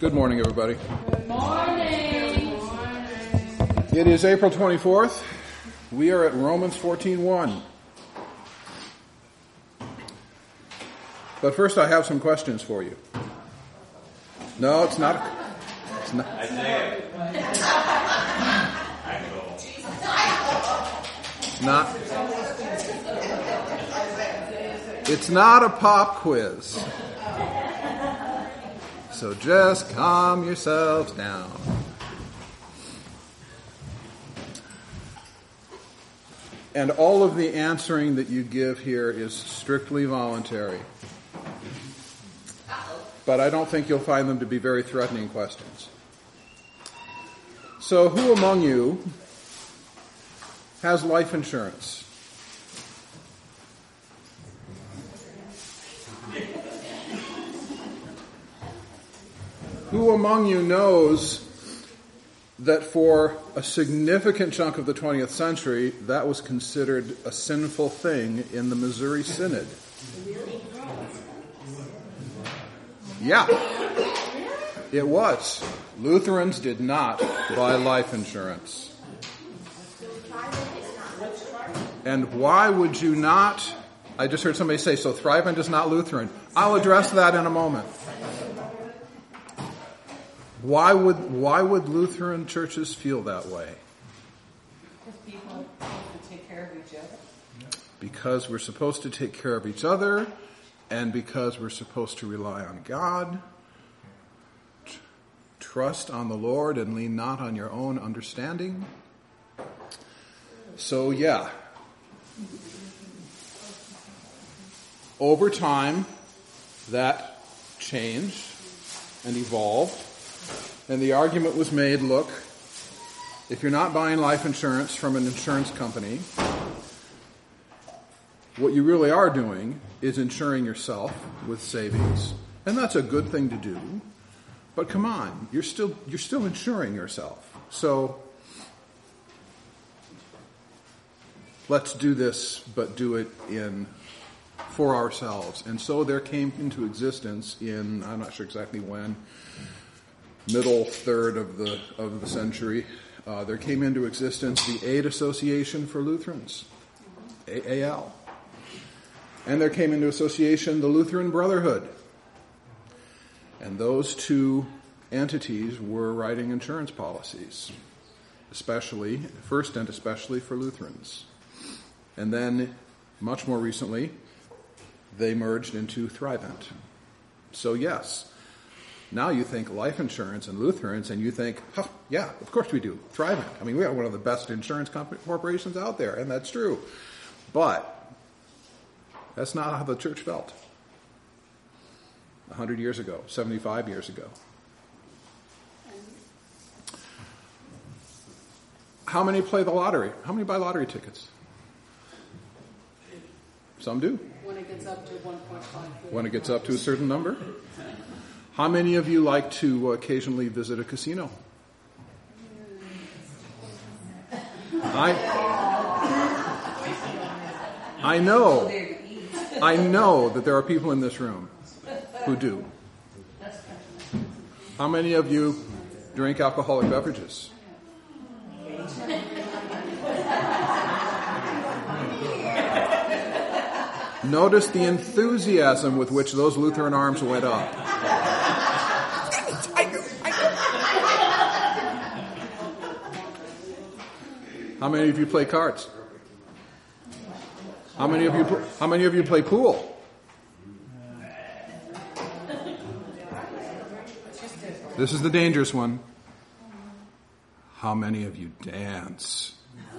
Good morning, everybody. Good morning. It is April 24th. We are at Romans 14:1. But first I have some questions for you. No, it's not. It's not. It's not a pop quiz. So just calm yourselves down. And all of the answering that you give here is strictly voluntary. But I don't think you'll find them to be very threatening questions. So who among you has life insurance? Who among you knows that for a significant chunk of the 20th century, that was considered a sinful thing in the Missouri Synod? Yeah, it was. Lutherans did not buy life insurance. And why would you not? I just heard somebody say, so Thrivent is not Lutheran. I'll address that in a moment. Why would Lutheran churches feel that way? Because people are supposed to take care of each other. Because we're supposed to take care of each other, and because we're supposed to rely on God, trust on the Lord, and lean not on your own understanding. So yeah. Over time, that changed and evolved. And the argument was made, look, if you're not buying life insurance from an insurance company, what you really are doing is insuring yourself with savings. And that's a good thing to do. But come on, you're still insuring yourself. So let's do this, but do it for ourselves. And so there came into existence in, I'm not sure exactly when, middle third of the century, there came into existence the Aid Association for Lutherans, AAL. And there came into association the Lutheran Brotherhood. And those two entities were writing insurance policies, especially for Lutherans. And then, much more recently, they merged into Thrivent. So yes, now you think life insurance and Lutherans, and you think, yeah, of course we do. Thrivent. I mean, we are one of the best insurance corporations out there, and that's true. But that's not how the church felt 100 years ago, 75 years ago. How many play the lottery? How many buy lottery tickets? Some do. When it gets up to 1.5. When it gets up to a certain number. How many of you like to occasionally visit a casino? I know that there are people in this room who do. How many of you drink alcoholic beverages? Notice the enthusiasm with which those Lutheran arms went up. How many of you play cards? How many of you play pool? This is the dangerous one. How many of you dance?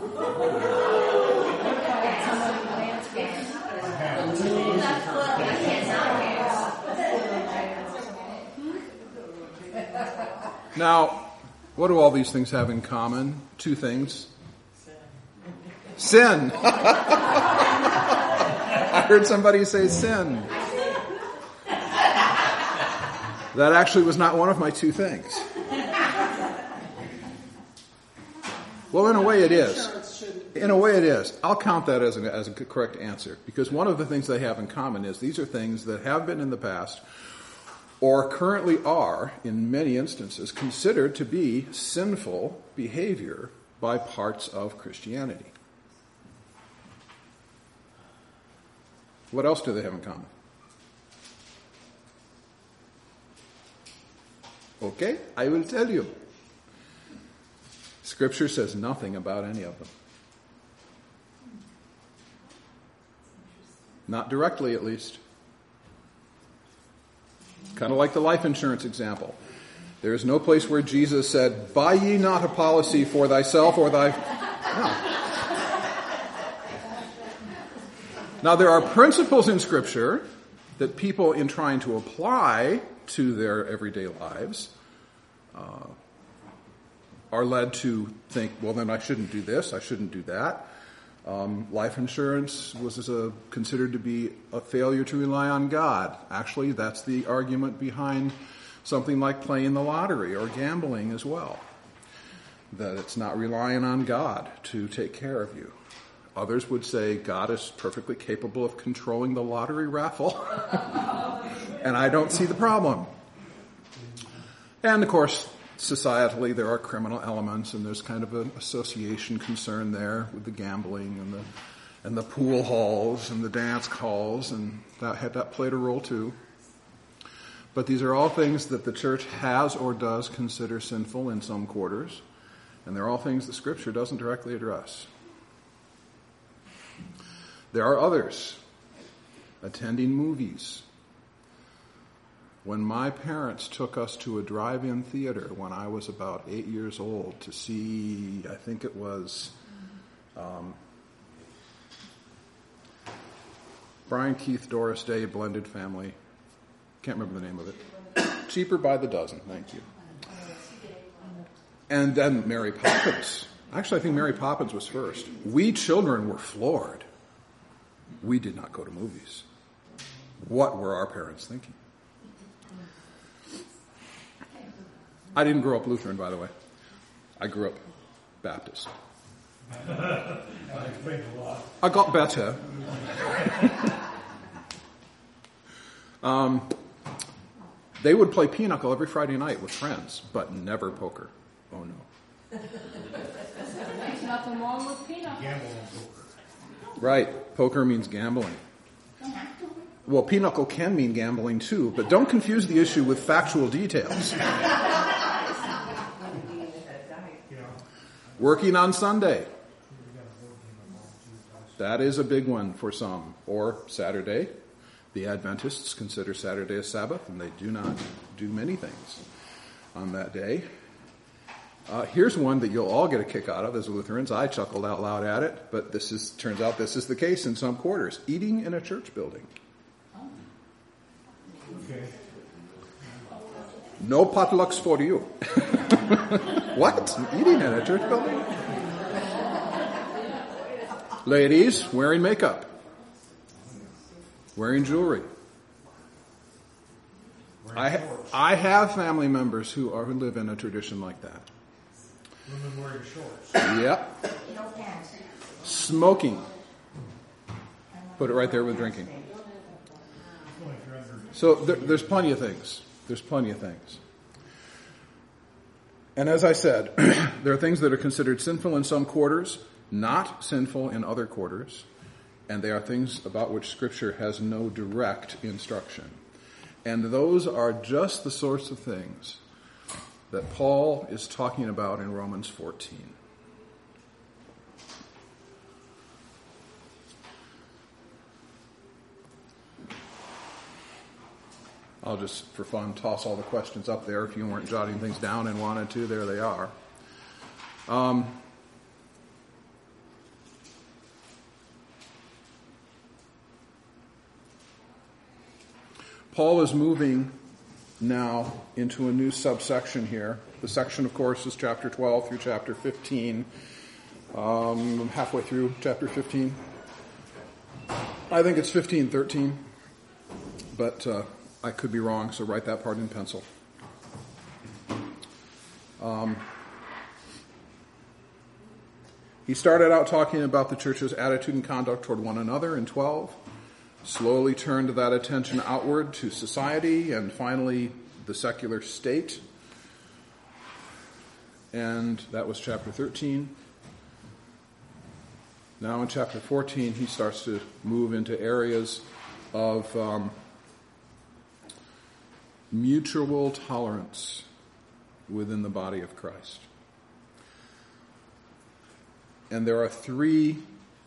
Now, what do all these things have in common? Two things. Sin. I heard somebody say sin. That actually was not one of my two things. Well, in a way it is. In a way it is. I'll count that as a correct answer, because one of the things they have in common is these are things that have been in the past or currently are, in many instances, considered to be sinful behavior by parts of Christianity. What else do they have in common? Okay, I will tell you. Scripture says nothing about any of them. Not directly, at least. Kind of like the life insurance example. There is no place where Jesus said, "Buy ye not a policy for thyself or thy..." No. Now, there are principles in Scripture that people, in trying to apply to their everyday lives, are led to think, well, then I shouldn't do this, I shouldn't do that. Life insurance was considered to be a failure to rely on God. Actually, that's the argument behind something like playing the lottery or gambling as well. That it's not relying on God to take care of you. Others would say God is perfectly capable of controlling the lottery raffle. And I don't see the problem. And of course, societally, there are criminal elements, and there's kind of an association concern there with the gambling and the pool halls and the dance halls, and that played a role too. But these are all things that the church has or does consider sinful in some quarters, and they're all things that Scripture doesn't directly address. There are others. Attending movies. When my parents took us to a drive-in theater when I was about 8 years old to see, I think it was Brian Keith Doris Day, Blended Family. Can't remember the name of it. Cheaper by the dozen, thank you. And then Mary Poppins. Actually, I think Mary Poppins was first. We children were floored. We did not go to movies. What were our parents thinking? I didn't grow up Lutheran, by the way. I grew up Baptist. I got better. They would play pinochle every Friday night with friends, but never poker. Oh, no. There's nothing wrong with pinochle. Right. Poker means gambling. Well, pinochle can mean gambling too, but don't confuse the issue with factual details. Working on Sunday. That is a big one for some. Or Saturday. The Adventists consider Saturday a Sabbath, and they do not do many things on that day. Here's one that you'll all get a kick out of as Lutherans. I chuckled out loud at it, but turns out this is the case in some quarters. Eating in a church building. Okay. No potlucks for you. What? Eating in a church building? Ladies, wearing makeup. Wearing jewelry. I have family members who live in a tradition like that. Women wearing shorts. Yep. Smoking. Put it right there with drinking. So there's plenty of things. There's plenty of things. And as I said, there are things that are considered sinful in some quarters, not sinful in other quarters, and they are things about which Scripture has no direct instruction. And those are just the sorts of things that Paul is talking about in Romans 14. I'll just, for fun, toss all the questions up there. If you weren't jotting things down and wanted to, there they are. Paul is moving now into a new subsection here. The section, of course, is chapter 12 through chapter 15. Halfway through chapter 15. I think it's 15:13, but I could be wrong, so write that part in pencil. He started out talking about the church's attitude and conduct toward one another in 12. slowly turned that attention outward to society and finally the secular state. And that was chapter 13. Now in chapter 14, he starts to move into areas of mutual tolerance within the body of Christ. And there are three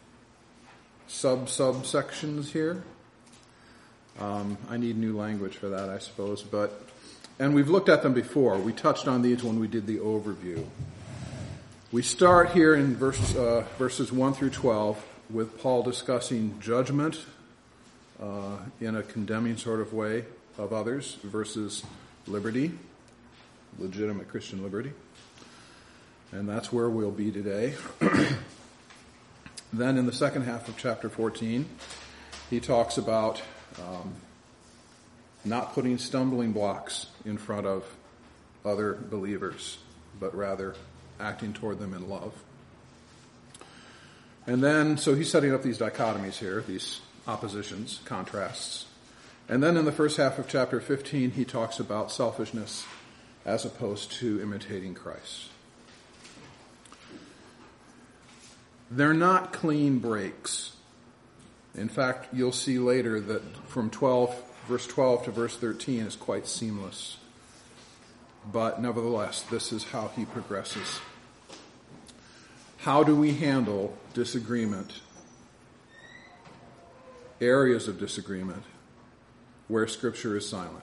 subsections here. I need new language for that, I suppose. And we've looked at them before. We touched on these when we did the overview. We start here in verses 1 through 12 with Paul discussing judgment in a condemning sort of way of others versus liberty, legitimate Christian liberty. And that's where we'll be today. Then in the second half of chapter 14, he talks about not putting stumbling blocks in front of other believers, but rather acting toward them in love. And then, so he's setting up these dichotomies here, these oppositions, contrasts. And then in the first half of chapter 15, he talks about selfishness as opposed to imitating Christ. They're not clean breaks. In fact, you'll see later that from verse 12 to verse 13 is quite seamless. But nevertheless, this is how he progresses. How do we handle disagreement, areas of disagreement, where Scripture is silent?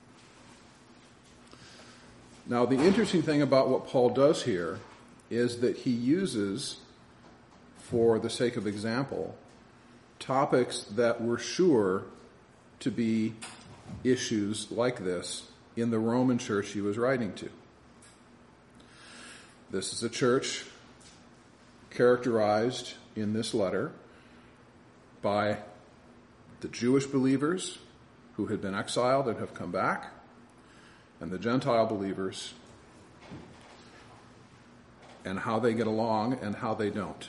Now, the interesting thing about what Paul does here is that he uses, for the sake of example, topics that were sure to be issues like this in the Roman church he was writing to. This is a church characterized in this letter by the Jewish believers who had been exiled and have come back, and the Gentile believers, and how they get along and how they don't.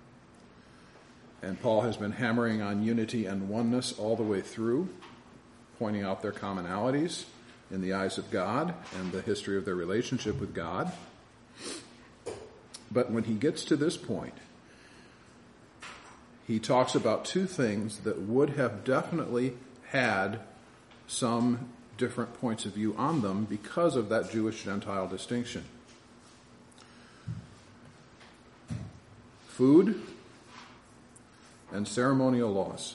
And Paul has been hammering on unity and oneness all the way through, pointing out their commonalities in the eyes of God and the history of their relationship with God. But when he gets to this point, he talks about two things that would have definitely had some different points of view on them because of that Jewish-Gentile distinction. Food and ceremonial laws.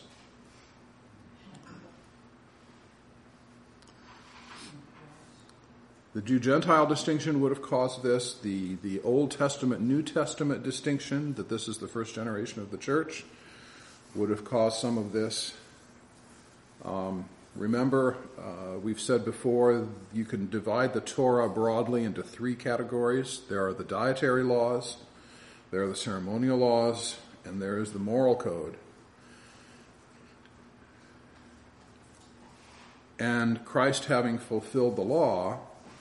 The Jew-Gentile distinction would have caused this. The Old Testament, New Testament distinction, that this is the first generation of the church, would have caused some of this. Remember, we've said before, you can divide the Torah broadly into three categories. There are the dietary laws, there are the ceremonial laws, and there is the moral code. And Christ having fulfilled the law,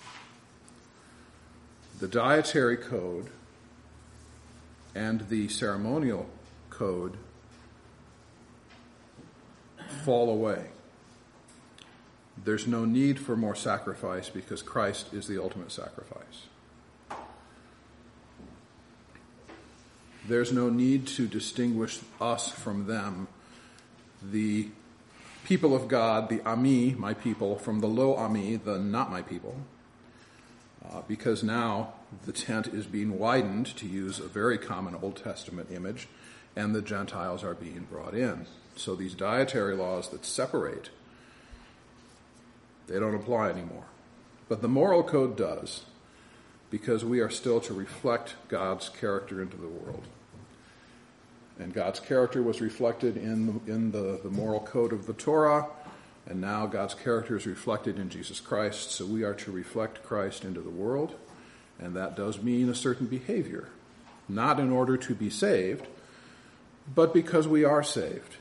the dietary code and the ceremonial code fall away. There's no need for more sacrifice because Christ is the ultimate sacrifice. There's no need to distinguish us from them, the people of God, the Ami, my people, from the Lo Ami, the not my people, because now the tent is being widened, to use a very common Old Testament image, and the Gentiles are being brought in. So these dietary laws that separate, they don't apply anymore. But the moral code does, because we are still to reflect God's character into the world. And God's character was reflected in the moral code of the Torah, and now God's character is reflected in Jesus Christ, so we are to reflect Christ into the world, and that does mean a certain behavior, not in order to be saved, but because we are saved.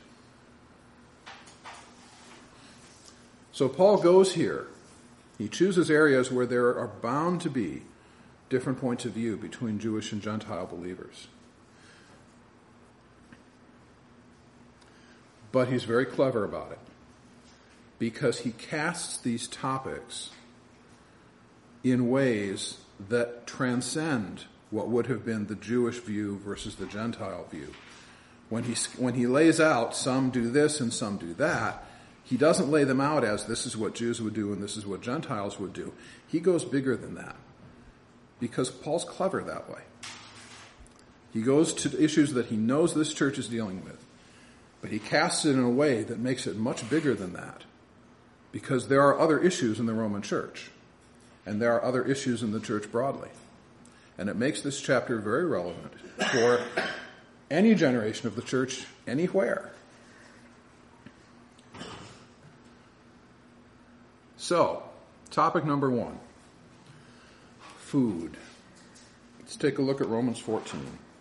So Paul goes here. He chooses areas where there are bound to be different points of view between Jewish and Gentile believers. But he's very clever about it, because he casts these topics in ways that transcend what would have been the Jewish view versus the Gentile view. When he lays out some do this and some do that, he doesn't lay them out as this is what Jews would do and this is what Gentiles would do. He goes bigger than that, because Paul's clever that way. He goes to issues that he knows this church is dealing with, but he casts it in a way that makes it much bigger than that, because there are other issues in the Roman church, and there are other issues in the church broadly. And it makes this chapter very relevant for any generation of the church anywhere. So, topic number 1, food. Let's take a look at Romans 14.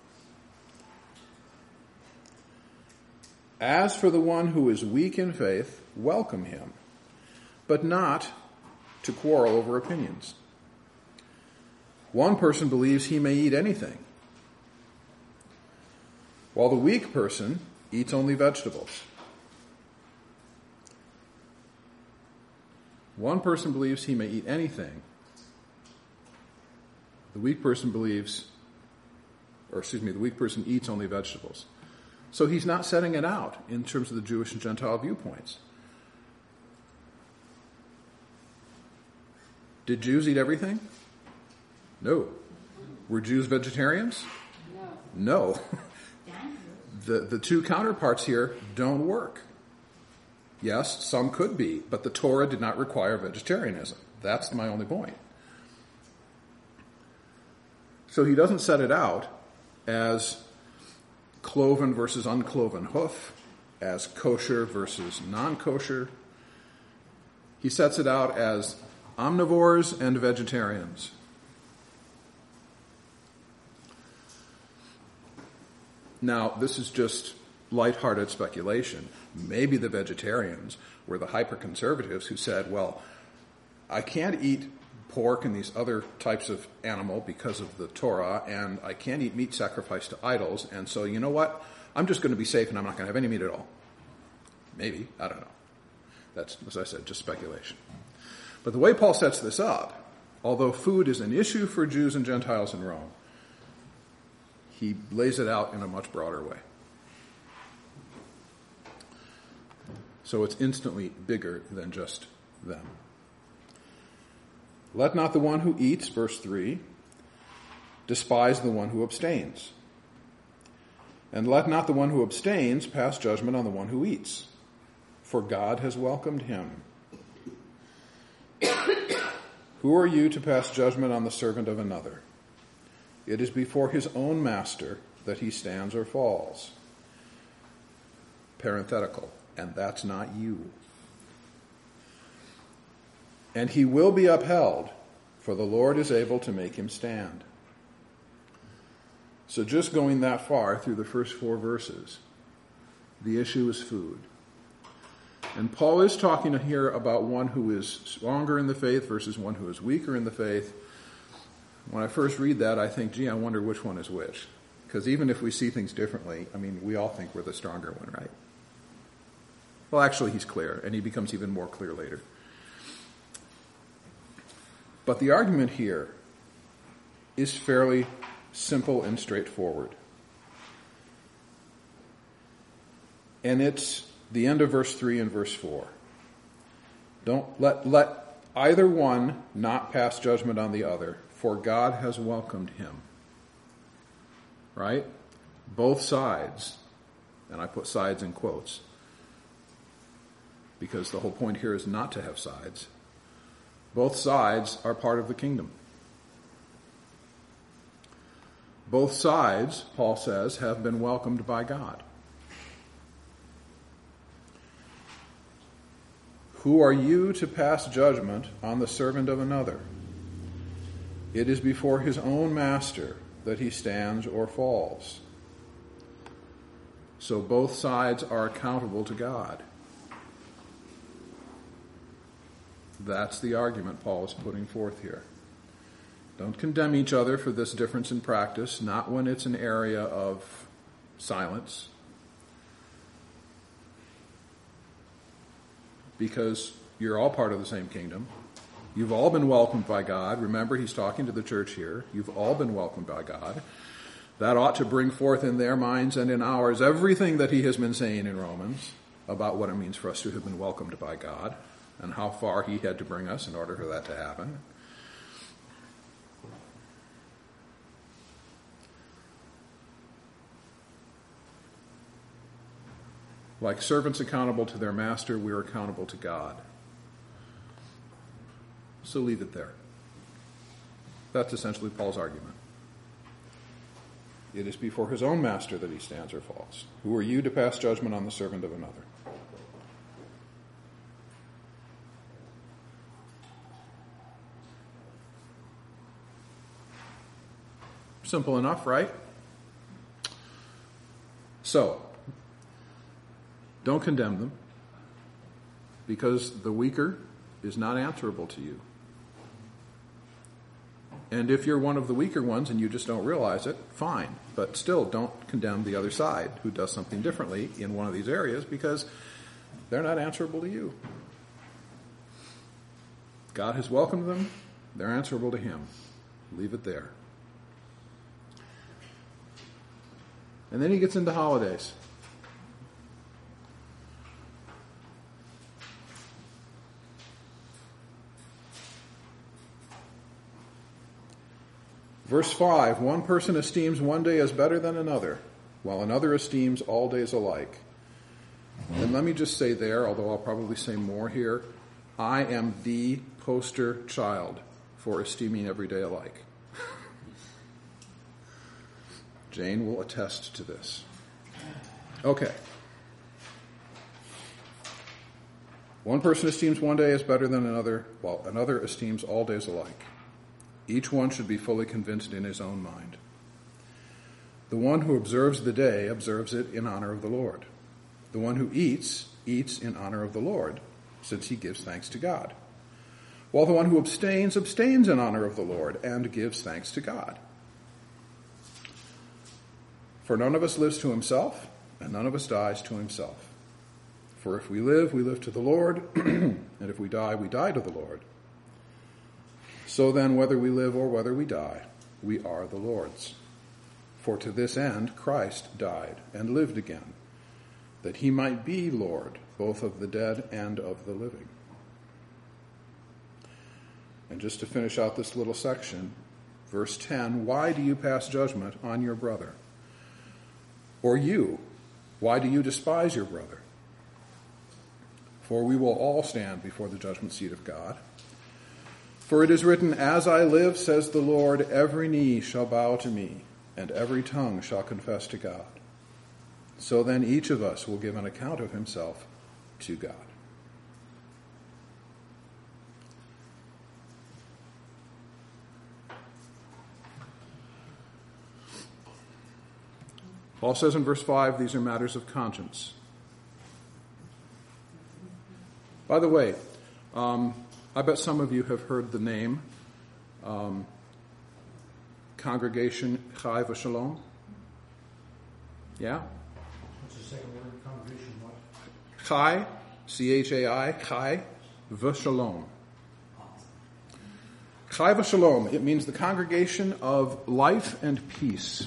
As for the one who is weak in faith, welcome him, but not to quarrel over opinions. One person believes he may eat anything, while the weak person eats only vegetables. One person believes he may eat anything. The weak person eats only vegetables. So he's not setting it out in terms of the Jewish and Gentile viewpoints. Did Jews eat everything? No. Were Jews vegetarians? No. The two counterparts here don't work. Yes, some could be, but the Torah did not require vegetarianism. That's my only point. So he doesn't set it out as cloven versus uncloven hoof, as kosher versus non-kosher. He sets it out as omnivores and vegetarians. Now, this is just lighthearted speculation. Maybe the vegetarians were the hyper-conservatives who said, well, I can't eat pork and these other types of animal because of the Torah, and I can't eat meat sacrificed to idols, and so you know what? I'm just going to be safe and I'm not going to have any meat at all. Maybe. I don't know. That's, as I said, just speculation. But the way Paul sets this up, although food is an issue for Jews and Gentiles in Rome, he lays it out in a much broader way. So it's instantly bigger than just them. Let not the one who eats, verse 3, despise the one who abstains. And let not the one who abstains pass judgment on the one who eats, for God has welcomed him. Who are you to pass judgment on the servant of another? It is before his own master that he stands or falls. Parenthetical, and that's not you. And he will be upheld, for the Lord is able to make him stand. So just going that far through the first 4 verses, the issue is food. And Paul is talking here about one who is stronger in the faith versus one who is weaker in the faith. When I first read that, I think, gee, I wonder which one is which. Because even if we see things differently, I mean, we all think we're the stronger one, right? Well, actually, he's clear, and he becomes even more clear later. But the argument here is fairly simple and straightforward. And it's the end of verse 3 and verse 4. Don't let either one not pass judgment on the other, for God has welcomed him. Right? Both sides, and I put sides in quotes, because the whole point here is not to have sides. Both sides are part of the kingdom. Both sides, Paul says, have been welcomed by God. Who are you to pass judgment on the servant of another? It is before his own master that he stands or falls. So both sides are accountable to God. That's the argument Paul is putting forth here. Don't condemn each other for this difference in practice, not when it's an area of silence. because you're all part of the same kingdom. You've all been welcomed by God. Remember, he's talking to the church here. You've all been welcomed by God. That ought to bring forth in their minds and in ours everything that he has been saying in Romans about what it means for us to have been welcomed by God and how far he had to bring us in order for that to happen. Like servants accountable to their master, we are accountable to God. So leave it there. That's essentially Paul's argument. It is before his own master that he stands or falls. Who are you to pass judgment on the servant of another? Simple enough, right? So, don't condemn them, because the weaker is not answerable to you. And if you're one of the weaker ones and you just don't realize it, fine. But still, don't condemn the other side who does something differently in one of these areas, because they're not answerable to you. God has welcomed them. They're answerable to him. Leave it there. And then he gets into holidays. Verse 5, one person esteems one day as better than another, while another esteems all days alike. And let me just say there, although I'll probably say more here, I am the poster child for esteeming every day alike. Jane will attest to this. Okay. One person esteems one day as better than another, while another esteems all days alike. Each one should be fully convinced in his own mind. The one who observes the day observes it in honor of the Lord. The one who eats, eats in honor of the Lord, since he gives thanks to God. While the one who abstains, abstains in honor of the Lord, and gives thanks to God. For none of us lives to himself, and none of us dies to himself. For if we live to the Lord, and if we die to the Lord. So then, whether we live or whether we die, we are the Lord's. For to this end Christ died and lived again, that he might be Lord, both of the dead and of the living. And just to finish out this little section, verse 10, why do you pass judgment on your brother? Or you, why do you despise your brother? For we will all stand before the judgment seat of God. For it is written, as I live, says the Lord, every knee shall bow to me, and every tongue shall confess to God. So then each of us will give an account of himself to God. Paul says in verse 5, these are matters of conscience. By the way, I bet some of you have heard the name Congregation Chai V'Shalom. Yeah? What's the second word? Congregation what? Chai, C-H-A-I, Chai V'Shalom. Chai V'Shalom, it means the congregation of life and peace.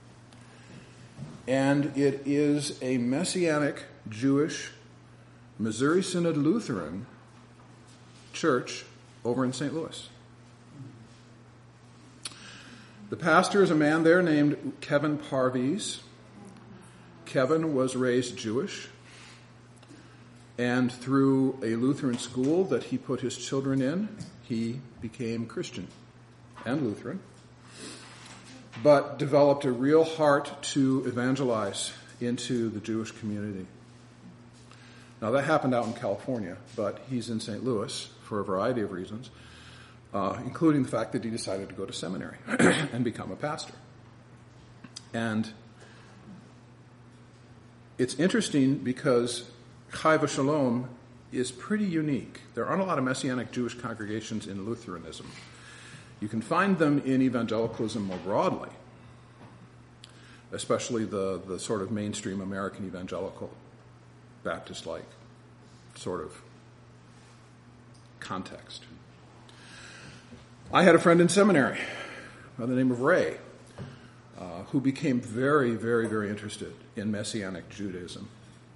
And it is a Messianic Jewish Missouri Synod Lutheran church over in St. Louis. The pastor is a man there named Kevin Parviz. Kevin was raised Jewish, and through a Lutheran school that he put his children in, he became Christian and Lutheran, but developed a real heart to evangelize into the Jewish community. Now that happened out in California, but he's in St. Louis for a variety of reasons, including the fact that he decided to go to seminary and become a pastor. And it's interesting because Chai V'Shalom is pretty unique. There aren't a lot of Messianic Jewish congregations in Lutheranism. You can find them in evangelicalism more broadly, especially the sort of mainstream American evangelical Baptist-like sort of context. I had a friend in seminary by the name of Ray, who became very, very, very interested in Messianic Judaism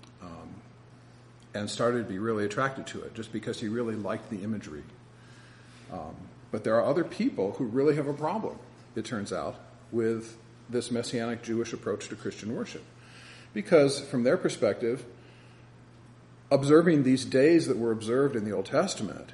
and started to be really attracted to it just because he really liked the imagery. But there are other people who really have a problem, it turns out, with this Messianic Jewish approach to Christian worship. Because from their perspective, observing these days that were observed in the Old Testament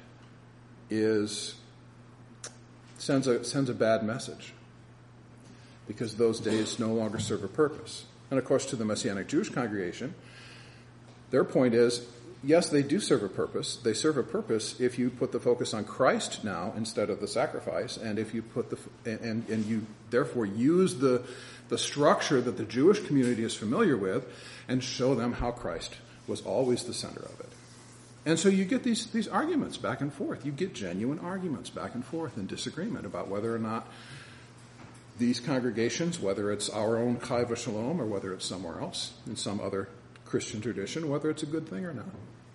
sends a bad message, because those days no longer serve a purpose. And of course, to the Messianic Jewish congregation, their point is, yes, they do serve a purpose. They serve a purpose if you put the focus on Christ now instead of the sacrifice, and if you put and you therefore use the structure that the Jewish community is familiar with and show them how Christ was always the center of it. And so you get these arguments back and forth. You get genuine arguments back and forth and disagreement about whether or not these congregations, whether it's our own Chai V'Shalom or whether it's somewhere else in some other Christian tradition, whether it's a good thing or not.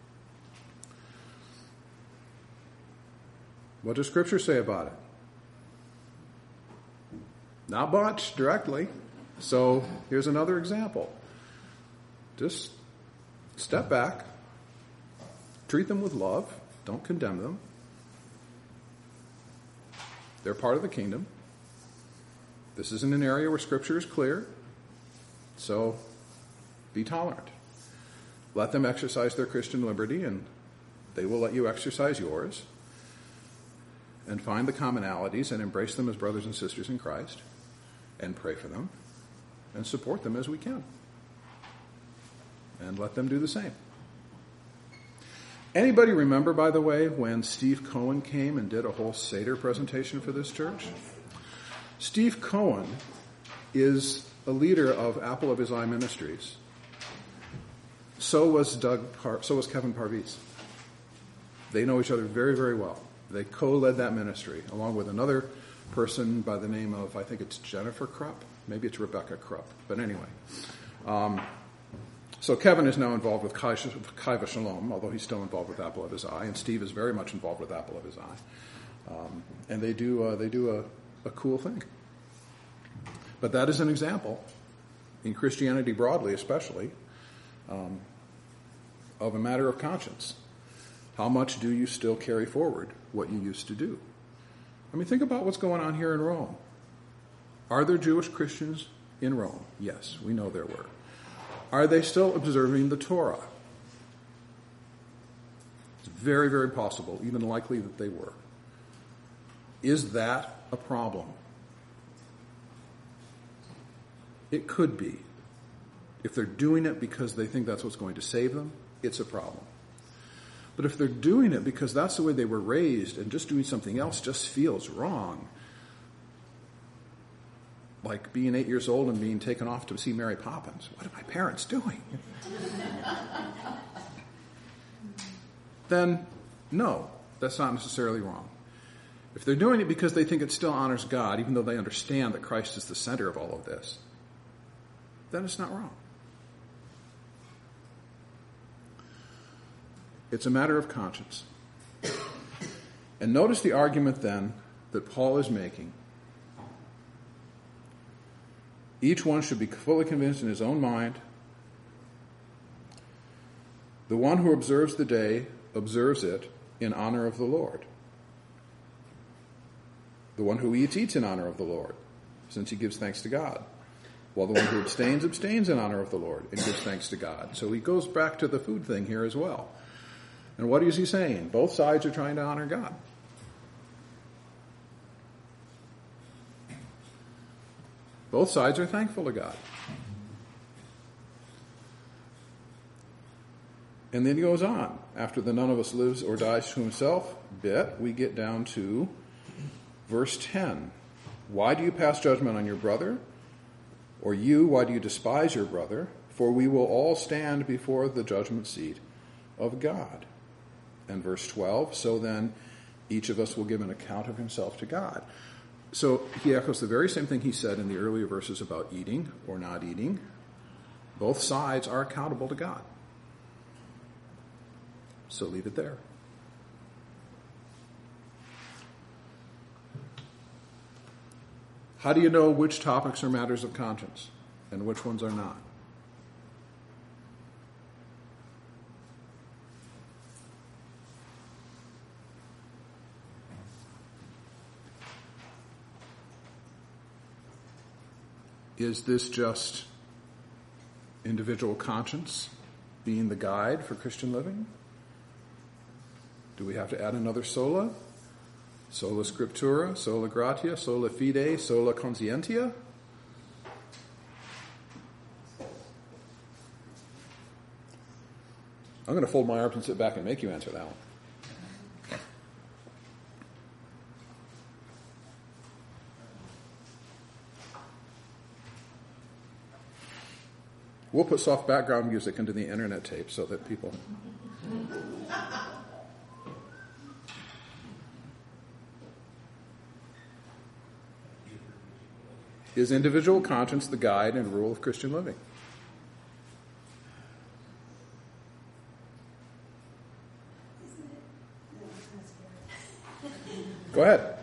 What does Scripture say about it? Not much directly. So here's another example. Just step back. Treat them with love. Don't condemn them. They're part of the kingdom. This isn't an area where Scripture is clear. So be tolerant. Let them exercise their Christian liberty, and they will let you exercise yours. And find the commonalities and embrace them as brothers and sisters in Christ, and pray for them, and support them as we can. And let them do the same. Anybody remember, by the way, when Steve Cohen came and did a whole Seder presentation for this church? Steve Cohen is a leader of Apple of His Eye Ministries. So was Kevin Parviz. They know each other very, very well. They co-led that ministry along with another person by the name of, I think it's Jennifer Krupp. Maybe it's Rebecca Krupp. But anyway. So Kevin is now involved with Chai V'Shalom, although he's still involved with Apple of His Eye, and Steve is very much involved with Apple of His Eye. And they do a cool thing. But that is an example, in Christianity broadly especially, of a matter of conscience. How much do you still carry forward what you used to do? I mean, think about what's going on here in Rome. Are there Jewish Christians in Rome? Yes, we know there were. Are they still observing the Torah? It's very, very possible, even likely that they were. Is that a problem? It could be. If they're doing it because they think that's what's going to save them, it's a problem. But if they're doing it because that's the way they were raised and just doing something else just feels wrong, like being 8 years old and being taken off to see Mary Poppins. What are my parents doing? Then, no, that's not necessarily wrong. If they're doing it because they think it still honors God, even though they understand that Christ is the center of all of this, then it's not wrong. It's a matter of conscience. And notice the argument then that Paul is making. Each one should be fully convinced in his own mind. The one who observes the day observes it in honor of the Lord. The one who eats in honor of the Lord, since he gives thanks to God. While the one who abstains in honor of the Lord and gives thanks to God. So he goes back to the food thing here as well. And what is he saying? Both sides are trying to honor God. Both sides are thankful to God. And then he goes on. After the none of us lives or dies to himself bit, we get down to verse 10. Why do you pass judgment on your brother? Or you, why do you despise your brother? For we will all stand before the judgment seat of God. And verse 12, so then each of us will give an account of himself to God. So he echoes the very same thing he said in the earlier verses about eating or not eating. Both sides are accountable to God. So leave it there. How do you know which topics are matters of conscience and which ones are not? Is this just individual conscience being the guide for Christian living? Do we have to add another sola? Sola scriptura, sola gratia, sola fide, sola conscientia? I'm going to fold my arms and sit back and make you answer that one. We'll put soft background music into the internet tape so that people... Is individual conscience the guide and rule of Christian living? Go ahead.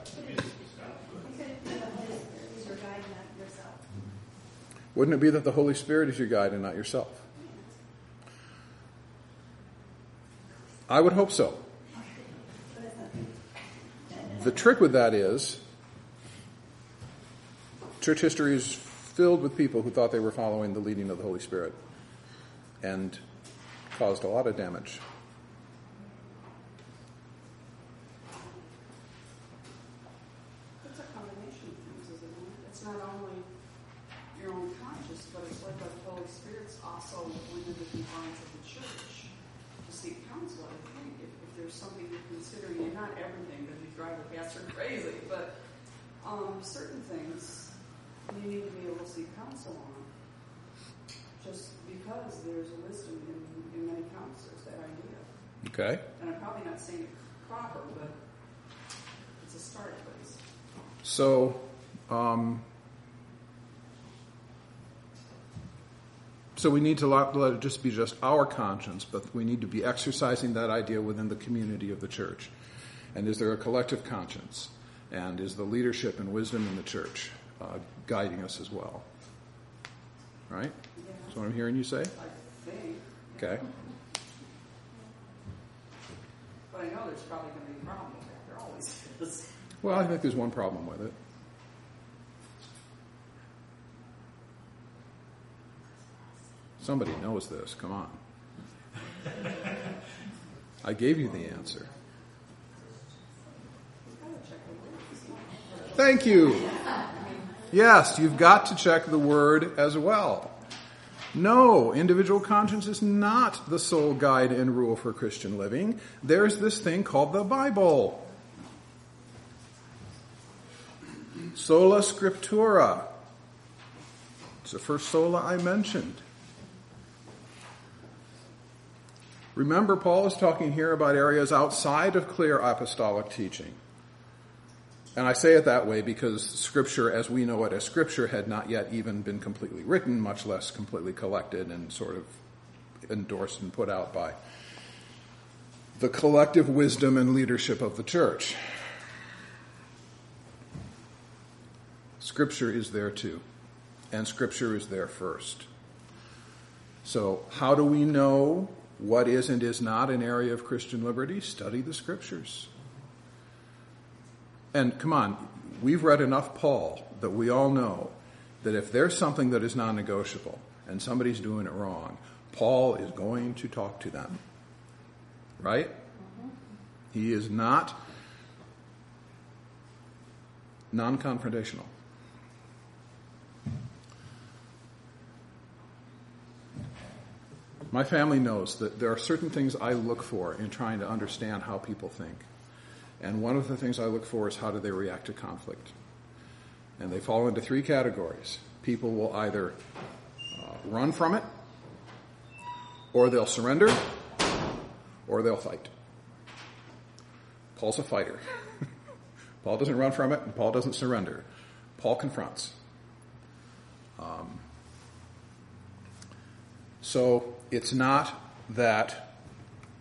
Wouldn't it be that the Holy Spirit is your guide and not yourself? I would hope so. The trick with that is, church history is filled with people who thought they were following the leading of the Holy Spirit and caused a lot of damage. It's a combination of things, isn't it? It's not only your own conscience, but it's like the Holy Spirit's also within the confines of the church to seek counsel. I think if there's something you're considering, and not everything, because you drive a pastor crazy, but certain things you need to be able to seek counsel on. Just because there's a wisdom in many counselors, that idea. Okay. And I'm probably not saying it proper, but it's a start place. So we need to let it just be just our conscience, but we need to be exercising that idea within the community of the church. And is there a collective conscience? And is the leadership and wisdom in the church guiding us as well? Right? Yeah. That's what I'm hearing you say? I think. Okay. But I know there's probably going to be a problem with that. There always is. Well, I think there's one problem with it. Somebody knows this. Come on. I gave you the answer. Thank you. Yes, you've got to check the word as well. No, individual conscience is not the sole guide and rule for Christian living. There's this thing called the Bible. Sola scriptura. It's the first sola I mentioned. Remember, Paul is talking here about areas outside of clear apostolic teaching. And I say it that way because Scripture, as we know it as Scripture, had not yet even been completely written, much less completely collected and sort of endorsed and put out by the collective wisdom and leadership of the church. Scripture is there too, and Scripture is there first. So how do we know what is and is not an area of Christian liberty? Study the Scriptures. And come on, we've read enough Paul that we all know that if there's something that is non-negotiable and somebody's doing it wrong, Paul is going to talk to them. Right? Mm-hmm. He is not non-confrontational. My family knows that there are certain things I look for in trying to understand how people think. And one of the things I look for is how do they react to conflict. And they fall into three categories. People will either run from it, or they'll surrender, or they'll fight. Paul's a fighter. Paul doesn't run from it, and Paul doesn't surrender. Paul confronts. So it's not that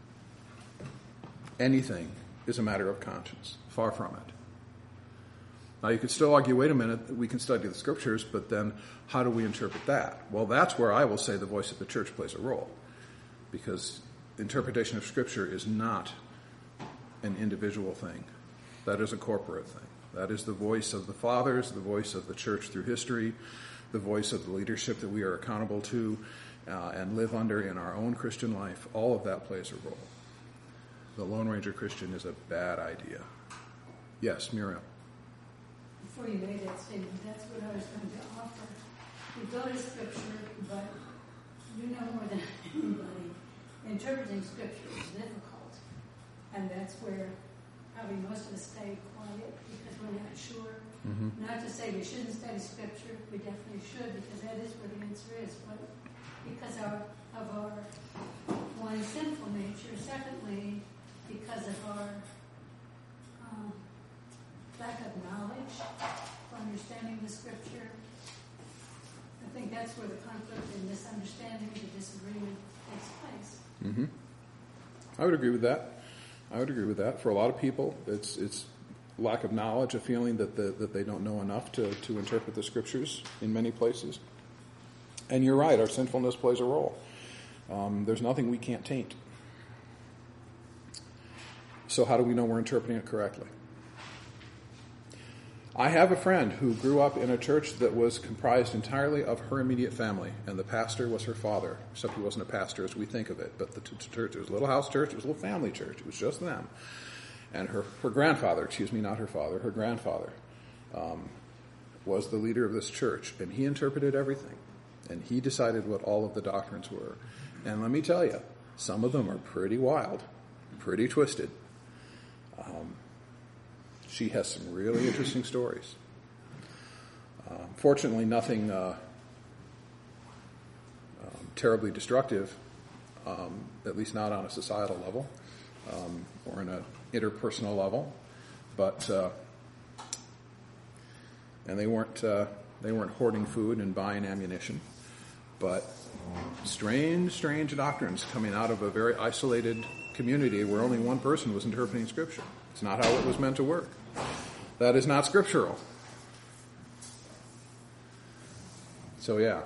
anything is a matter of conscience. Far from it. Now you could still argue, wait a minute, we can study the scriptures, but then how do we interpret that? Well, that's where I will say the voice of the church plays a role, because interpretation of scripture is not an individual thing. That is a corporate thing. That is the voice of the fathers, the voice of the church through history, the voice of the leadership that we are accountable to and live under in our own Christian life. All of that plays a role. The Lone Ranger Christian is a bad idea. Yes, Muriel. Before you made that statement, that's what I was going to offer. You go to Scripture, but you know more than anybody, interpreting Scripture is difficult. And that's where probably most of us stay quiet because we're not sure. Mm-hmm. Not to say we shouldn't study Scripture, we definitely should, because that is where the answer is. But because of our, one, sinful nature, secondly, because of our lack of knowledge, understanding the Scripture. I think that's where the conflict and misunderstanding, the disagreement takes place. Mm-hmm. I would agree with that. For a lot of people, it's lack of knowledge, a feeling that they don't know enough to interpret the Scriptures in many places. And you're right, our sinfulness plays a role. There's nothing we can't taint. So how do we know we're interpreting it correctly? I have a friend who grew up in a church that was comprised entirely of her immediate family, and the pastor was her father, except he wasn't a pastor as we think of it. But the church, it was a little house church, it was a little family church, it was just them. And her grandfather, not her father, her grandfather was the leader of this church, and he interpreted everything. And he decided what all of the doctrines were. And let me tell you, some of them are pretty wild, pretty twisted. She has some really interesting stories. Fortunately, nothing terribly destructive, at least not on a societal level or in an interpersonal level. But and they weren't hoarding food and buying ammunition. But strange doctrines coming out of a very isolated community where only one person was interpreting Scripture. It's not how it was meant to work. That is not scriptural. So yeah.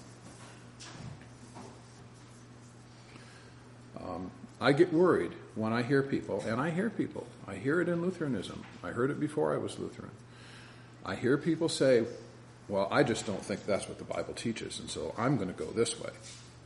I get worried when I hear people, and I hear people. I hear it in Lutheranism. I heard it before I was Lutheran. I hear people say, well, I just don't think that's what the Bible teaches, and so I'm going to go this way.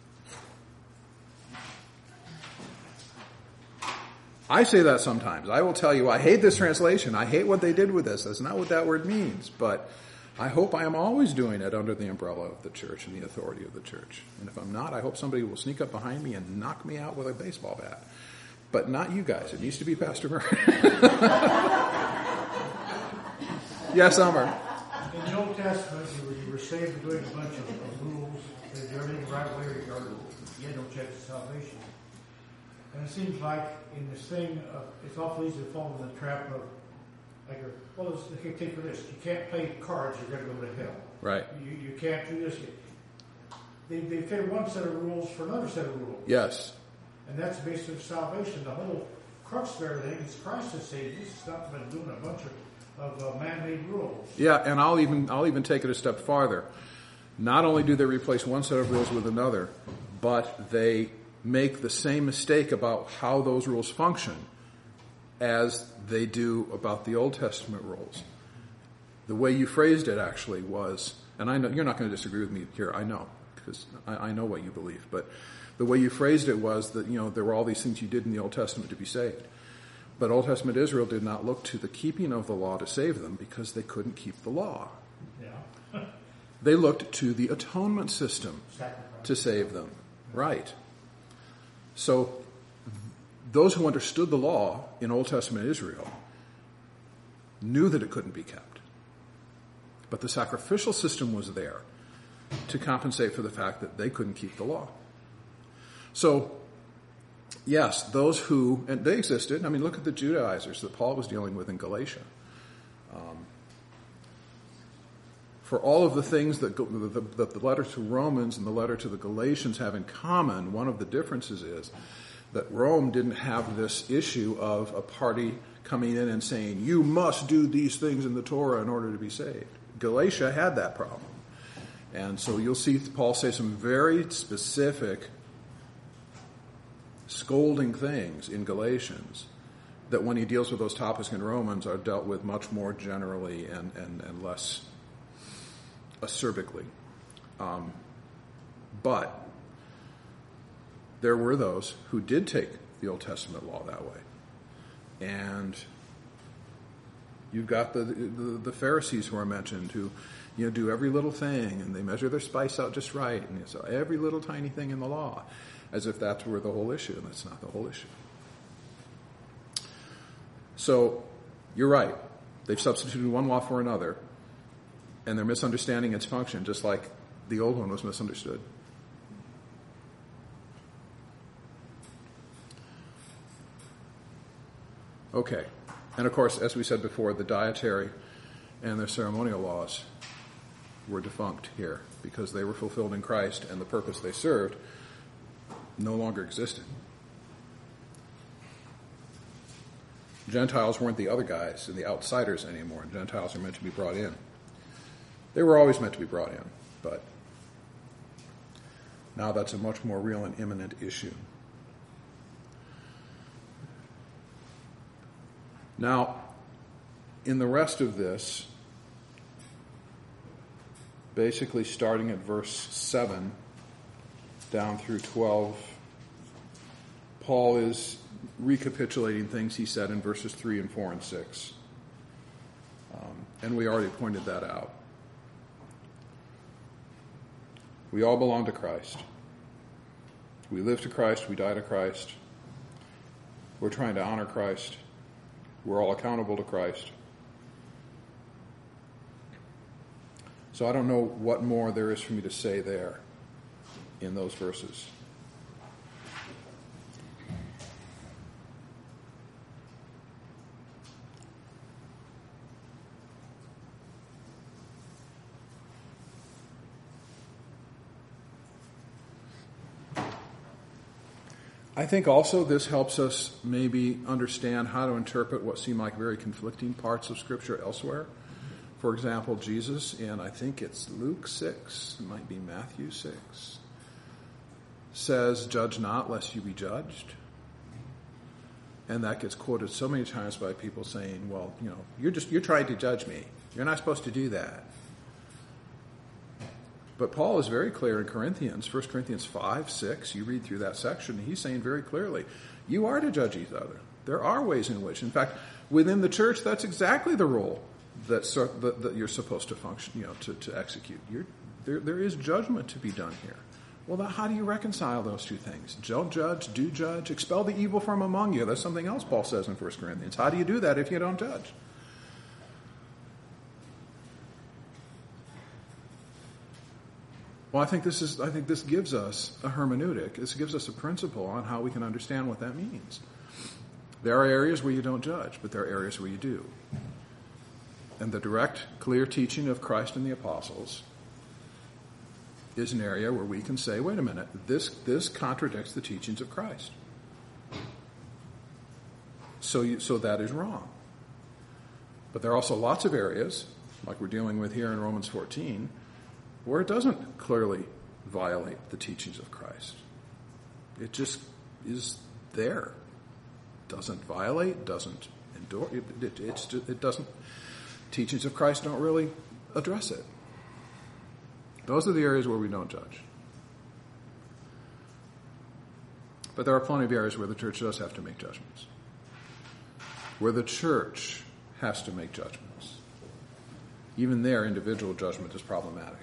I say that sometimes. I will tell you, I hate this translation. I hate what they did with this. That's not what that word means. But I hope I am always doing it under the umbrella of the church and the authority of the church. And if I'm not, I hope somebody will sneak up behind me and knock me out with a baseball bat. But not you guys. It needs to be Pastor Murray. Yes, Elmer. In the Old Testament, you were saved for doing a bunch of rules. They did everything the right way regardless. You had no chance of salvation. And it seems like in this thing, it's awful easy to fall in the trap of, take for this. You can't play cards, you're going to go to hell. Right. You can't do this. They fit one set of rules for another set of rules. Yes. And that's the basis of salvation. The whole crux of everything is Christ has saved us. It's not been doing a bunch of man-made rules. Yeah, and I'll even take it a step farther. Not only do they replace one set of rules with another, but they make the same mistake about how those rules function as they do about the Old Testament rules. The way you phrased it actually was, and I know you're not going to disagree with me here, I know, because I know what you believe, but the way you phrased it was that, there were all these things you did in the Old Testament to be saved. But Old Testament Israel did not look to the keeping of the law to save them because they couldn't keep the law. Yeah. They looked to the atonement system to save them. Right. So those who understood the law in Old Testament Israel knew that it couldn't be kept. But the sacrificial system was there to compensate for the fact that they couldn't keep the law. So, yes, those who, and they existed. I mean, look at the Judaizers that Paul was dealing with in Galatia. For all of the things that the letter to Romans and the letter to the Galatians have in common, one of the differences is that Rome didn't have this issue of a party coming in and saying, you must do these things in the Torah in order to be saved. Galatia had that problem. And so you'll see Paul say some very specific scolding things in Galatians that when he deals with those topics in Romans are dealt with much more generally and less acerbically. But there were those who did take the Old Testament law that way. And you've got the Pharisees who are mentioned who, do every little thing, and they measure their spice out just right, and so every little tiny thing in the law, as if that's where the whole issue, and that's not the whole issue. So, you're right. They've substituted one law for another, and they're misunderstanding its function, just like the old one was misunderstood. Okay. And of course, as we said before, the dietary and the ceremonial laws were defunct here because they were fulfilled in Christ and the purpose they served no longer existed. Gentiles weren't the other guys and the outsiders anymore. Gentiles are meant to be brought in. They were always meant to be brought in, but now that's a much more real and imminent issue. Now, in the rest of this, basically starting at verse 7 down through 12, Paul is recapitulating things he said in verses 3 and 4 and 6. And we already pointed that out. We all belong to Christ. We live to Christ. We die to Christ. We're trying to honor Christ. We're all accountable to Christ. So I don't know what more there is for me to say there in those verses. I think also this helps us maybe understand how to interpret what seem like very conflicting parts of Scripture elsewhere. For example, Jesus, in I think it's Luke 6, it might be Matthew 6, says, "Judge not, lest you be judged." And that gets quoted so many times by people saying, well, you're trying to judge me. You're not supposed to do that. But Paul is very clear in Corinthians, 1 Corinthians 5, 6, you read through that section, and he's saying very clearly, you are to judge each other. There are ways in which, in fact, within the church, that's exactly the role that you're supposed to function, to execute. There is judgment to be done here. Well, now how do you reconcile those two things? Don't judge, do judge, expel the evil from among you. That's something else Paul says in 1 Corinthians. How do you do that if you don't judge? Well, I think this gives us a hermeneutic. This gives us a principle on how we can understand what that means. There are areas where you don't judge, but there are areas where you do. And the direct, clear teaching of Christ and the apostles is an area where we can say, wait a minute, this contradicts the teachings of Christ. So that is wrong. But there are also lots of areas, like we're dealing with here in Romans 14, where it doesn't clearly violate the teachings of Christ. It just is there. Doesn't violate, doesn't endorse, it doesn't, teachings of Christ don't really address it. Those are the areas where we don't judge. But there are plenty of areas where the church does have to make judgments. Where the church has to make judgments. Even there, individual judgment is problematic.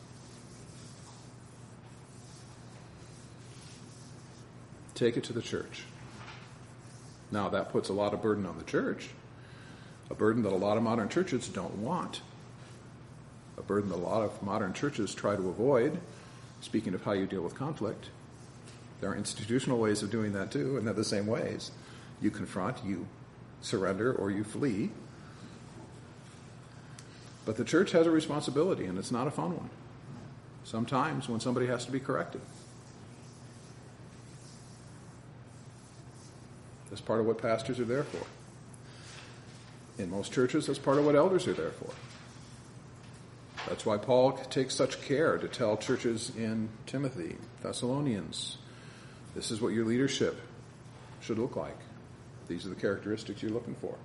Take it to the church. Now, that puts a lot of burden on the church, a burden that a lot of modern churches don't want, a burden that a lot of modern churches try to avoid. Speaking of how you deal with conflict, there are institutional ways of doing that too, and they're the same ways. You confront, you surrender, or you flee. But the church has a responsibility, and it's not a fun one. Sometimes when somebody has to be corrected. That's part of what pastors are there for. In most churches, that's part of what elders are there for. That's why Paul takes such care to tell churches in Timothy, Thessalonians, this is what your leadership should look like. These are the characteristics you're looking for.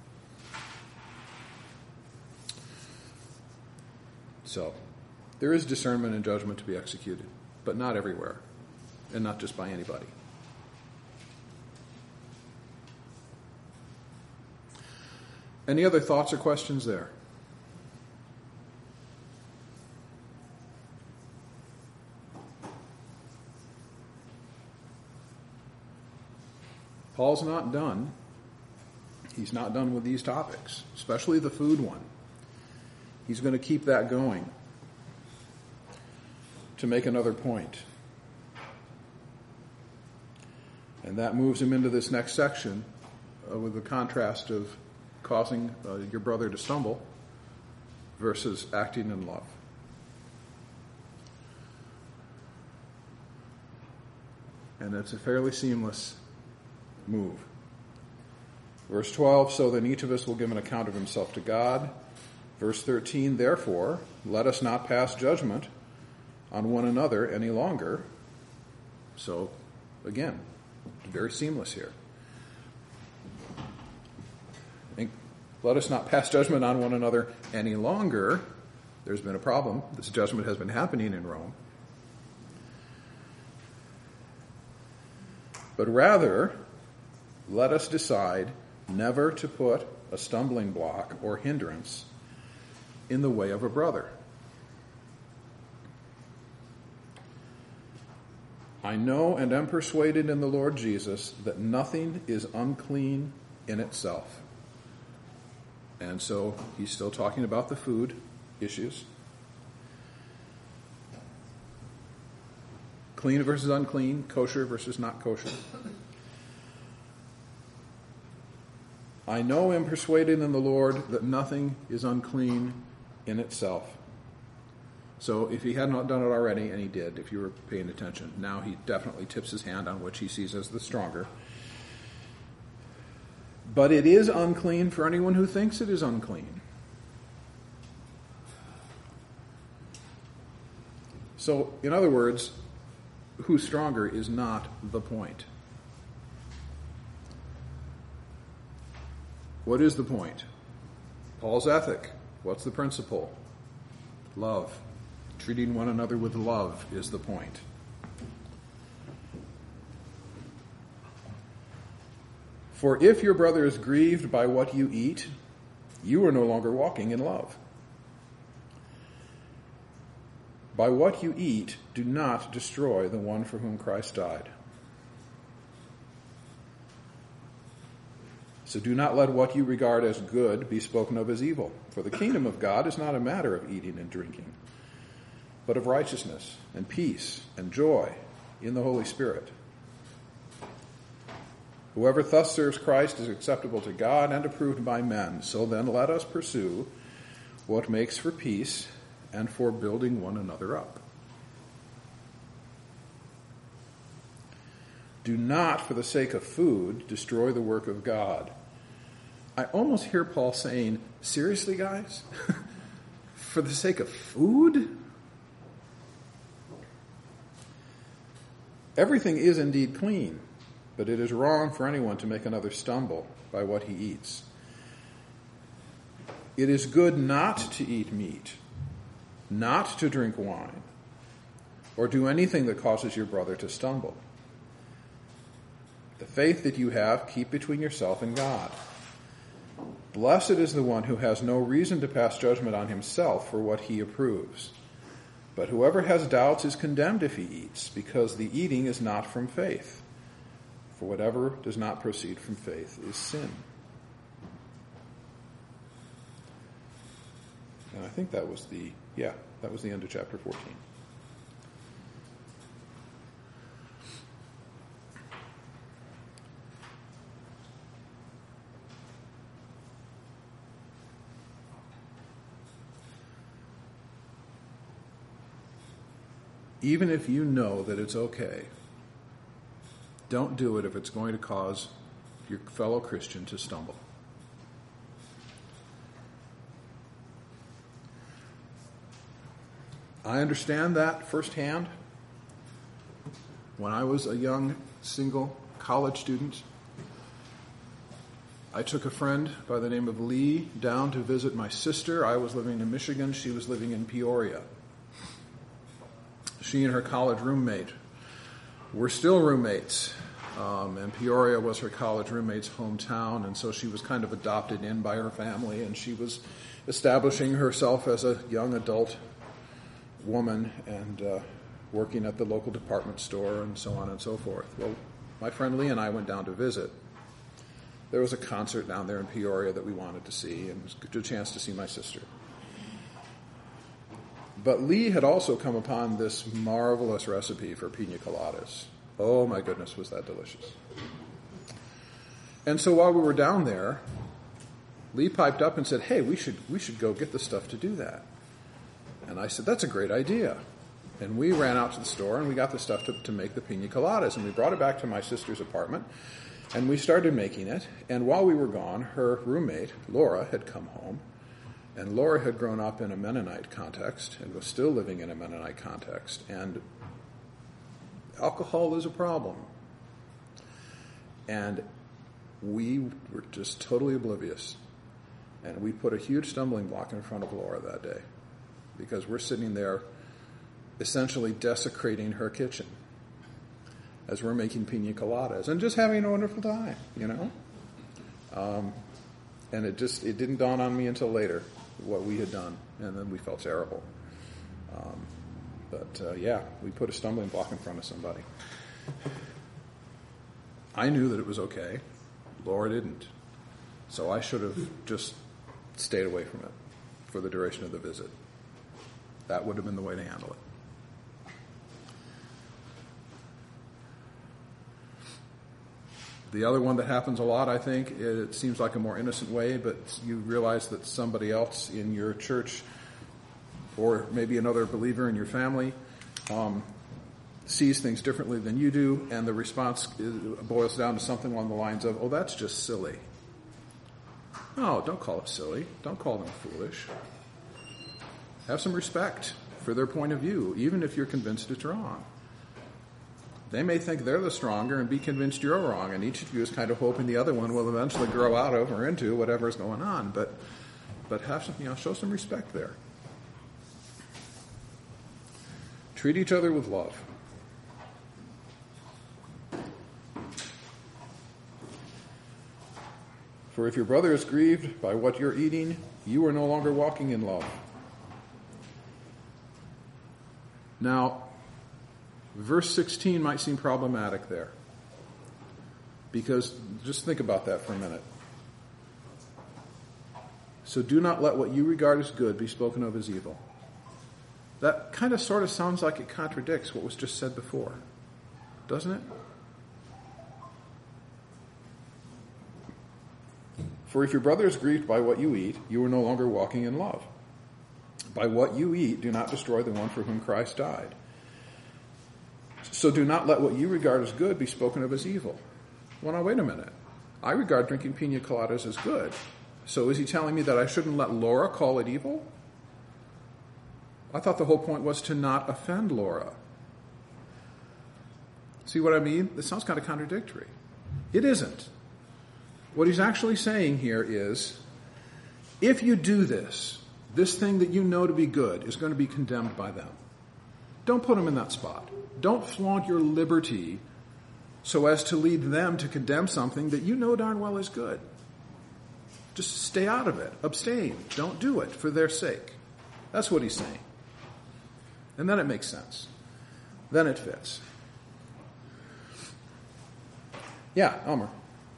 So, there is discernment and judgment to be executed, but not everywhere, and not just by anybody. Any other thoughts or questions there? Paul's not done. He's not done with these topics, especially the food one. He's going to keep that going to make another point. And that moves him into this next section with the contrast of causing your brother to stumble versus acting in love. And it's a fairly seamless move. Verse 12, so then each of us will give an account of himself to God. Verse 13, therefore, let us not pass judgment on one another any longer. So, again, very seamless here. Let us not pass judgment on one another any longer. There's been a problem. This judgment has been happening in Rome. But rather, let us decide never to put a stumbling block or hindrance in the way of a brother. I know and am persuaded in the Lord Jesus that nothing is unclean in itself. And so he's still talking about the food issues. Clean versus unclean, kosher versus not kosher. I know and am persuaded in the Lord that nothing is unclean in itself. So if he had not done it already, and he did, if you were paying attention, now he definitely tips his hand on which he sees as the stronger. But it is unclean for anyone who thinks it is unclean. So, in other words, who's stronger is not the point. What is the point? Paul's ethic. What's the principle? Love. Treating one another with love is the point. For if your brother is grieved by what you eat, you are no longer walking in love. By what you eat, do not destroy the one for whom Christ died. So do not let what you regard as good be spoken of as evil. For the kingdom of God is not a matter of eating and drinking, but of righteousness and peace and joy in the Holy Spirit. Whoever thus serves Christ is acceptable to God and approved by men. So then let us pursue what makes for peace and for building one another up. Do not, for the sake of food, destroy the work of God. I almost hear Paul saying, seriously, guys? For the sake of food? Everything is indeed clean, but it is wrong for anyone to make another stumble by what he eats. It is good not to eat meat, not to drink wine, or do anything that causes your brother to stumble. The faith that you have, keep between yourself and God. Blessed is the one who has no reason to pass judgment on himself for what he approves. But whoever has doubts is condemned if he eats, because the eating is not from faith. For whatever does not proceed from faith is sin. And I think that was the end of chapter 14. Even if you know that it's okay, don't do it if it's going to cause your fellow Christian to stumble. I understand that firsthand. When I was a young, single college student, I took a friend by the name of Lee down to visit my sister. I was living in Michigan. She was living in Peoria. She and her college roommate were still roommates. And Peoria was her college roommate's hometown, and so she was kind of adopted in by her family, and she was establishing herself as a young adult woman and working at the local department store and so on and so forth. Well, my friend Lee and I went down to visit. There was a concert down there in Peoria that we wanted to see, and it was a chance to see my sister. But Lee had also come upon this marvelous recipe for pina coladas. Oh my goodness, was that delicious. And so while we were down there, Lee piped up and said, hey, we should go get the stuff to do that. And I said, that's a great idea. And we ran out to the store and we got the stuff to make the pina coladas. And we brought it back to my sister's apartment and we started making it. And while we were gone, her roommate, Laura, had come home. And Laura had grown up in a Mennonite context and was still living in a Mennonite context. And alcohol is a problem. And we were just totally oblivious. And we put a huge stumbling block in front of Laura that day, because we're sitting there essentially desecrating her kitchen as we're making pina coladas and just having a wonderful time, you know? And it didn't dawn on me until later what we had done, and then we felt terrible. Yeah, we put a stumbling block in front of somebody. I knew that it was okay. Laura didn't. So I should have just stayed away from it for the duration of the visit. That would have been the way to handle it. The other one that happens a lot, I think, it seems like a more innocent way, but you realize that somebody else in your church or maybe another believer in your family sees things differently than you do, and the response boils down to something along the lines of, oh, that's just silly. No, don't call it silly. Don't call them foolish. Have some respect for their point of view, even if you're convinced it's wrong. They may think they're the stronger and be convinced you're wrong, and each of you is kind of hoping the other one will eventually grow out of or into whatever's going on. But have some, show some respect there. Treat each other with love. For if your brother is grieved by what you're eating, you are no longer walking in love. Now, verse 16 might seem problematic there, because just think about that for a minute. So do not let what you regard as good be spoken of as evil. That kind of sort of sounds like it contradicts what was just said before, doesn't it? For if your brother is grieved by what you eat, you are no longer walking in love. By what you eat, do not destroy the one for whom Christ died. So do not let what you regard as good be spoken of as evil. Well, now wait a minute. I regard drinking pina coladas as good. So is he telling me that I shouldn't let Laura call it evil? I thought the whole point was to not offend Laura. See what I mean? This sounds kind of contradictory. It isn't. What he's actually saying here is, if you do this thing that you know to be good is going to be condemned by them. Don't put them in that spot. Don't flaunt your liberty so as to lead them to condemn something that you know darn well is good. Just stay out of it. Abstain. Don't do it for their sake. That's what he's saying. And then it makes sense. Then it fits. Yeah, Elmer.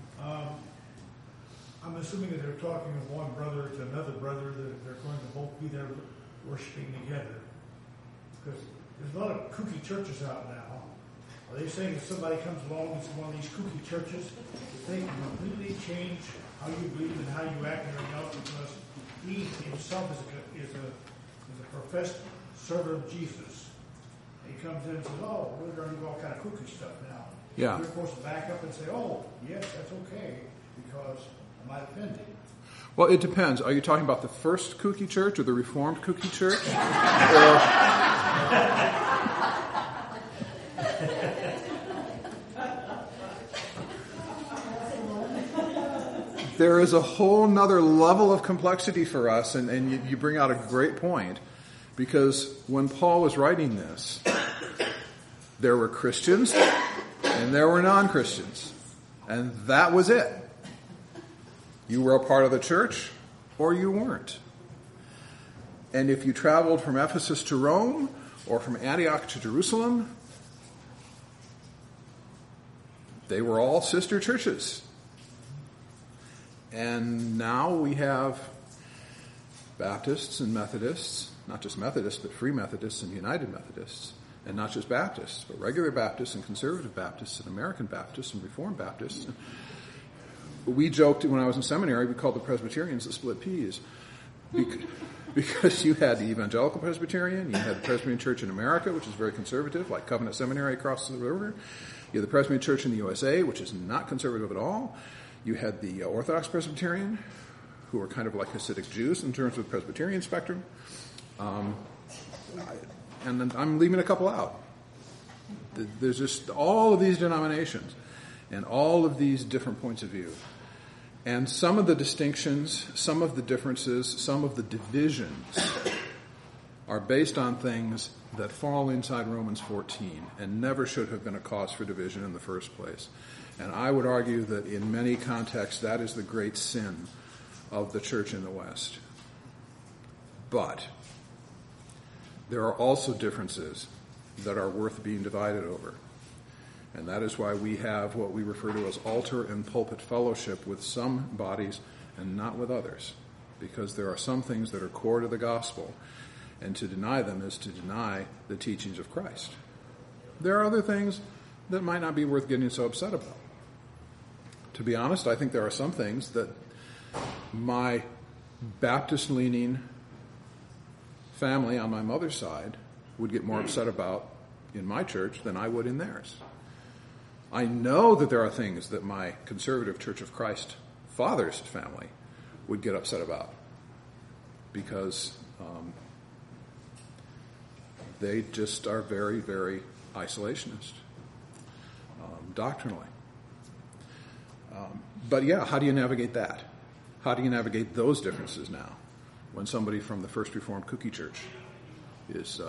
I'm assuming that they're talking of one brother to another brother, that they're going to both be there worshiping together. Because there's a lot of kooky churches out now. Are they saying if somebody comes along into one of these kooky churches, that they can completely change how you believe and how you act and everything else, because he himself is a professed servant of Jesus. He comes in and says, oh, we're going to do all kind of kooky stuff now. Yeah. We're supposed to back up and say, oh, yes, that's okay, because I might offend him. Well, it depends. Are you talking about the first kooky church or the Reformed kooky church? Or... There is a whole nother level of complexity for us, and you bring out a great point, because when Paul was writing this, there were Christians and there were non-Christians, and that was it. You were a part of the church or you weren't. And if you traveled from Ephesus to Rome or from Antioch to Jerusalem, they were all sister churches. And now we have Baptists and Methodists, not just Methodists, but Free Methodists and United Methodists, and not just Baptists, but regular Baptists and Conservative Baptists and American Baptists and Reformed Baptists. We joked when I was in seminary, we called the Presbyterians the split peas. Because you had the Evangelical Presbyterian, you had the Presbyterian Church in America, which is very conservative, like Covenant Seminary across the river. You had the Presbyterian Church in the USA, which is not conservative at all. You had the Orthodox Presbyterian, who are kind of like Hasidic Jews in terms of the Presbyterian spectrum. And then I'm leaving a couple out. There's just all of these denominations and all of these different points of view. And some of the distinctions, some of the differences, some of the divisions are based on things that fall inside Romans 14 and never should have been a cause for division in the first place. And I would argue that in many contexts that is the great sin of the church in the West. But there are also differences that are worth being divided over. And that is why we have what we refer to as altar and pulpit fellowship with some bodies and not with others. Because there are some things that are core to the gospel, and to deny them is to deny the teachings of Christ. There are other things that might not be worth getting so upset about. To be honest, I think there are some things that my Baptist-leaning family on my mother's side would get more upset about in my church than I would in theirs. I know that there are things that my conservative Church of Christ father's family would get upset about because they just are very, very isolationist doctrinally. But yeah, how do you navigate that? How do you navigate those differences now when somebody from the First Reformed Kooky Church is...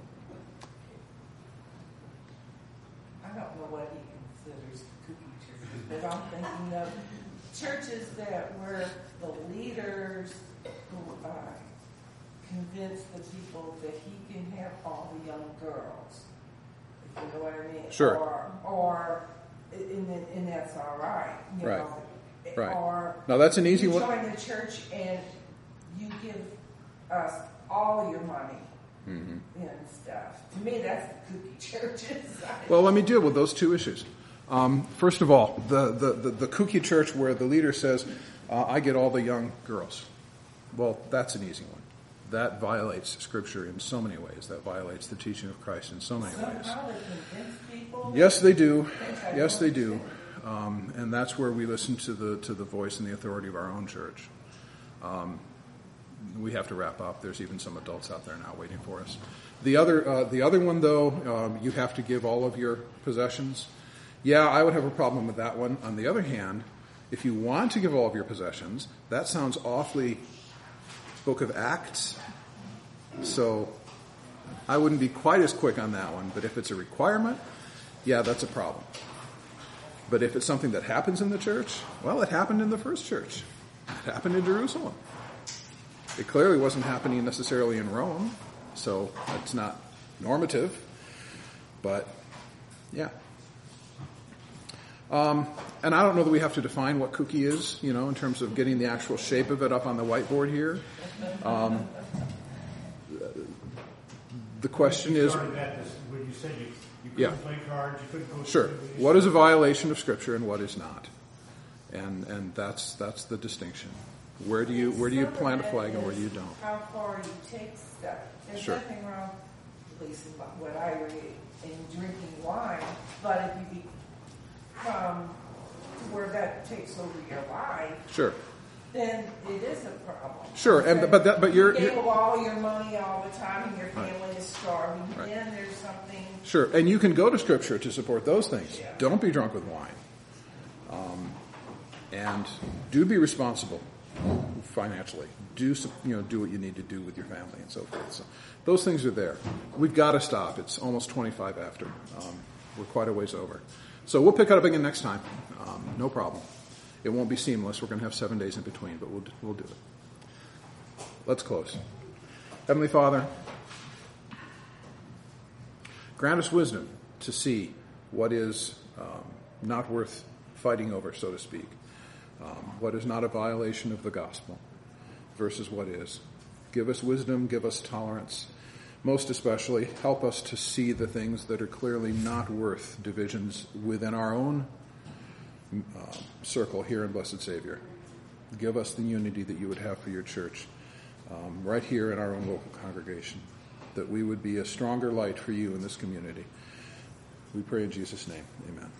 I don't know what he considers kooky churches, but I'm thinking of churches that were the leaders who convinced the people that he can have all the young girls, if you know what I mean. Sure. And that's all right. You Right. know. Right. Or now that's an easy you one. join the church and you give us all your money and stuff. To me, that's the kooky churches. Well, let me deal with those two issues. First of all, the kooky church where the leader says, I get all the young girls. Well, that's an easy one. That violates Scripture in so many ways. That violates the teaching of Christ in so many ways. Somehow they convince people. Yes, they do. Yes, they do. And that's where we listen to the voice and the authority of our own church. We have to wrap up. There's even some adults out there now waiting for us. The other one, though, you have to give all of your possessions. Yeah, I would have a problem with that one. On the other hand, if you want to give all of your possessions, that sounds awfully Book of Acts. So I wouldn't be quite as quick on that one. But if it's a requirement, yeah, that's a problem. But if it's something that happens in the church, well, it happened in the first church. It happened in Jerusalem. It clearly wasn't happening necessarily in Rome, so it's not normative. But, yeah. And I don't know that we have to define what kooky is, in terms of getting the actual shape of it up on the whiteboard here. The question is... When you said you couldn't play cards, you couldn't go... Sure. What is a violation of Scripture and what is not? And that's the distinction. Where do you plant a flag and where do you don't? How far you take stuff. There's Sure. nothing wrong, at least in what I read, in drinking wine. But if you to where that takes over your life, Sure. then it is a problem. Sure, and but you're you gave all your money all the time, and your family is starving. Right. Then there's something. sure, and you can go to Scripture to support those things. Yeah. Don't be drunk with wine, and do be responsible financially. Do what you need to do with your family and so forth. So those things are there. We've got to stop. It's almost 25 after. We're quite a ways over. So we'll pick it up again next time. No problem. It won't be seamless. We're going to have 7 days in between, but we'll do it. Let's close. Heavenly Father, grant us wisdom to see what is not worth fighting over, so to speak. What is not a violation of the gospel versus what is. Give us wisdom, give us tolerance. Most especially, help us to see the things that are clearly not worth divisions within our own circle here in Blessed Savior. Give us the unity that you would have for your church right here in our own local congregation, that we would be a stronger light for you in this community. We pray in Jesus' name. Amen.